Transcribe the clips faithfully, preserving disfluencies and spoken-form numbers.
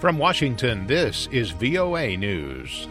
From Washington, this is V O A News.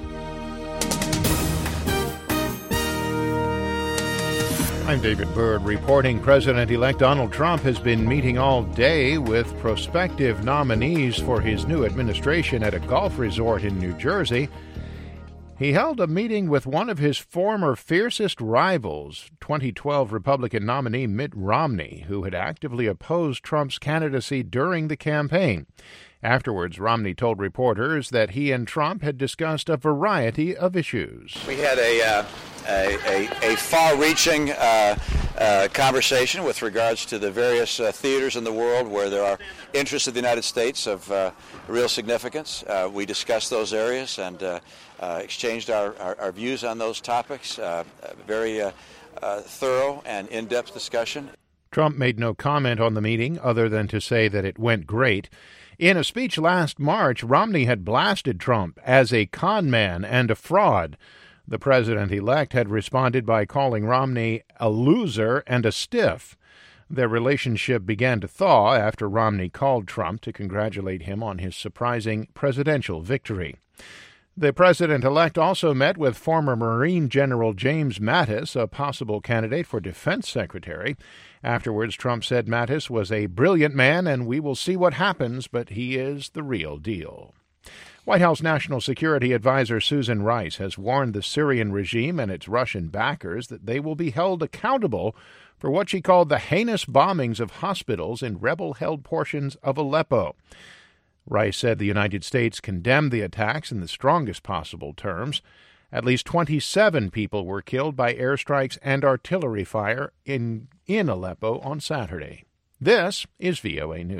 I'm David Byrd reporting President-elect Donald Trump has been meeting all day with prospective nominees for his new administration at a golf resort in New Jersey. He held a meeting with one of his former fiercest rivals, twenty twelve Republican nominee Mitt Romney, who had actively opposed Trump's candidacy during the campaign. Afterwards, Romney told reporters that he and Trump had discussed a variety of issues. We had a uh, a, a, a far-reaching uh, uh, conversation with regards to the various uh, theaters in the world where there are interests of the United States of uh, real significance. Uh, we discussed those areas and uh, uh, exchanged our, our, our views on those topics. Uh, very uh, uh, thorough and in-depth discussion. Trump made no comment on the meeting other than to say that it went great. In a speech last March, Romney had blasted Trump as a con man and a fraud. The president-elect had responded by calling Romney a loser and a stiff. Their relationship began to thaw after Romney called Trump to congratulate him on his surprising presidential victory. The president-elect also met with former Marine General James Mattis, a possible candidate for defense secretary. Afterwards, Trump said Mattis was a brilliant man, and we will see what happens, but he is the real deal. White House National Security Advisor Susan Rice has warned the Syrian regime and its Russian backers that they will be held accountable for what she called the heinous bombings of hospitals in rebel-held portions of Aleppo. Rice said the United States condemned the attacks in the strongest possible terms. At least twenty-seven people were killed by airstrikes and artillery fire in, in Aleppo on Saturday. This is V O A News.